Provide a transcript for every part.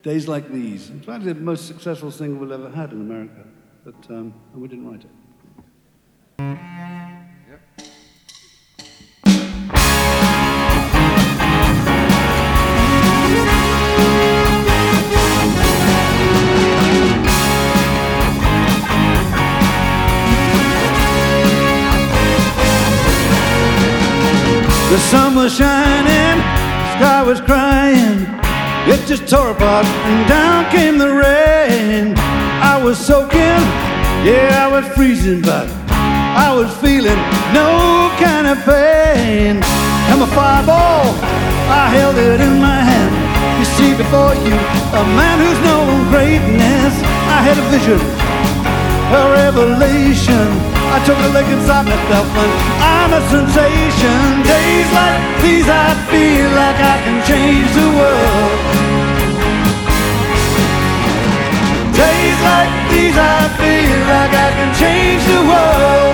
Days Like These. It's probably the most successful single we've ever had in America, but and we didn't write it. The sun was shining, the sky was crying. It just tore apart and down came the rain. I was soaking, yeah, I was freezing, but I was feeling no kind of pain. I'm a fireball, I held it in my hand. You see before you a man who's known greatness. I had a vision, a revelation. I took a look inside myself and I'm a sensation. Days like these I feel like I can change the world. Days like these I feel like I can change the world.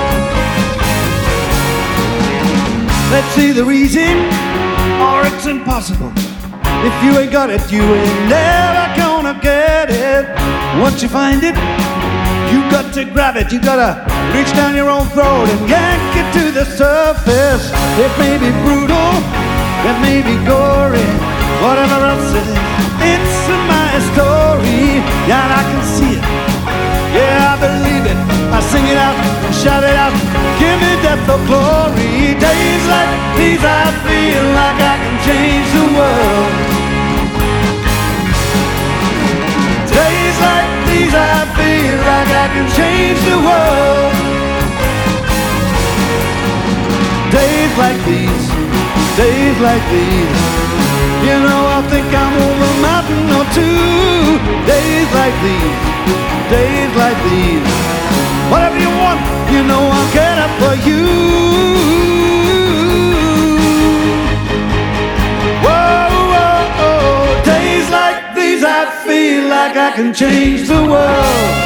Let's see the reason, or it's impossible. If you ain't got it, you ain't never gonna get it. Once you find it, you got to grab it. You gotta reach down your own throat and yank it to the surface. It may be brutal, it may be gory, whatever else it is, it's my story. Yeah, and I can see it, yeah, I believe it. I sing it out and shout it out, give me death or glory. Days like these I feel like I can change the world. Days like these I feel like I can change the world. Days like these, days like these, you know I think I'm over a mountain or two. Days like these, days like these, whatever you want, you know I'll get up for you. Whoa, whoa, oh. Days like these I feel like I can change the world.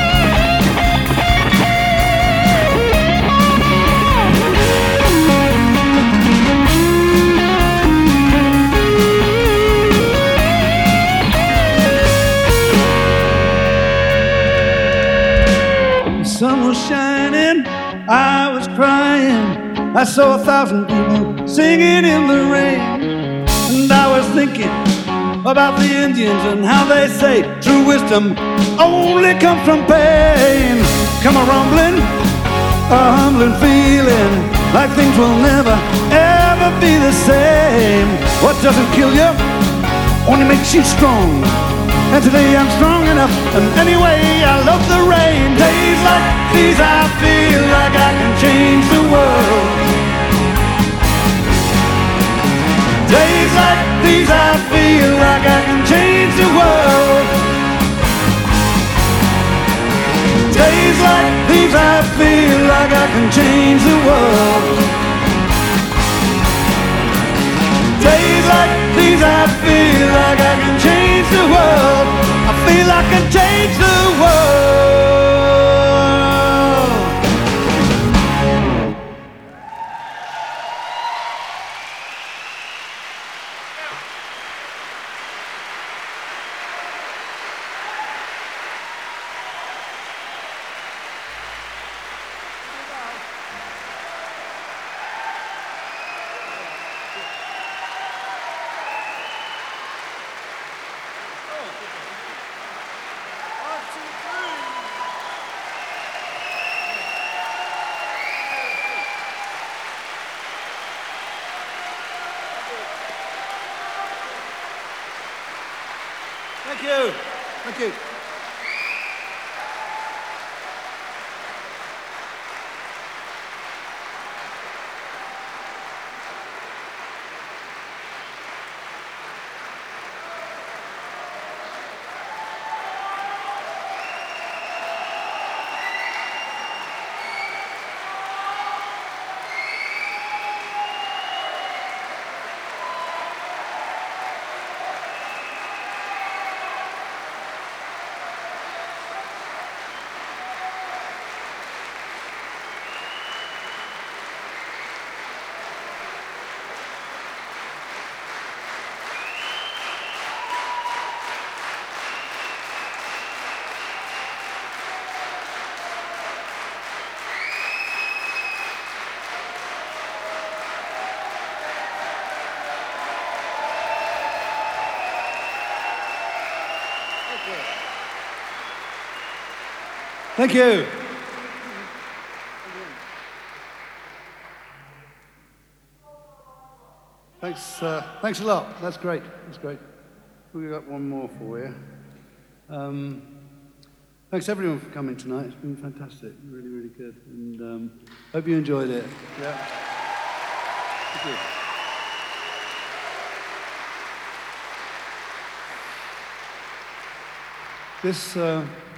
The sun was shining, I was crying. I saw 1,000 people singing in the rain. And I was thinking about the Indians and how they say true wisdom only comes from pain. Come a rumbling, a humbling feeling, like things will never, ever be the same. What doesn't kill you only makes you strong. And today I'm strong enough, and anyway I love the rain. Days like these I feel like I can change the world. Days like these I feel like I can change the world. Days like these I feel like I can change the world. Days like these I feel like I can change the world. I feel I can change the world. Thank you. Thank you. Thank you. Thanks a lot. That's great. That's great. We've got one more for you. Thanks everyone for coming tonight. It's been fantastic. Really, really good. And hope you enjoyed it. Yeah. Thank you. This